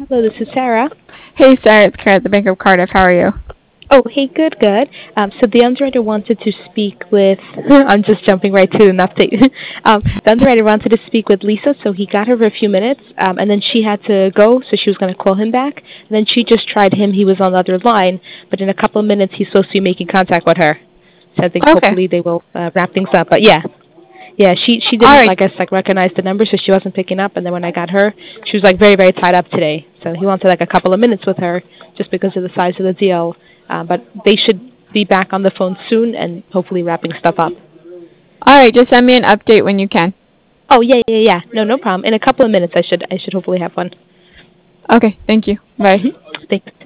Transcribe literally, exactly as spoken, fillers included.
Hello, this is Sarah. Hey, Sarah, it's Kara at the Bank of Cardiff. How are you? Oh, hey, good, good. Um, so the underwriter wanted to speak with. I'm just jumping right to an update. um, the underwriter wanted to speak with Lisa, so he got her for a few minutes, um, and then she had to go, so she was going to call him back. And then she just tried him. He was on the other line, but in a couple of minutes, he's supposed to be making contact with her. So I think Okay. hopefully they will uh, wrap things up. But yeah, yeah, she she All didn't, right. I guess, like recognize the number, so she wasn't picking up. And then when I got her, she was like very very tied up today. So he wanted like a couple of minutes with her, just because of the size of the deal. Uh, but they should be back on the phone soon and hopefully wrapping stuff up. All right. Just send me an update when you can. Oh yeah yeah yeah no no problem. In a couple of minutes, I should I should hopefully have one. Okay. Thank you. Bye. Mm-hmm. Thanks.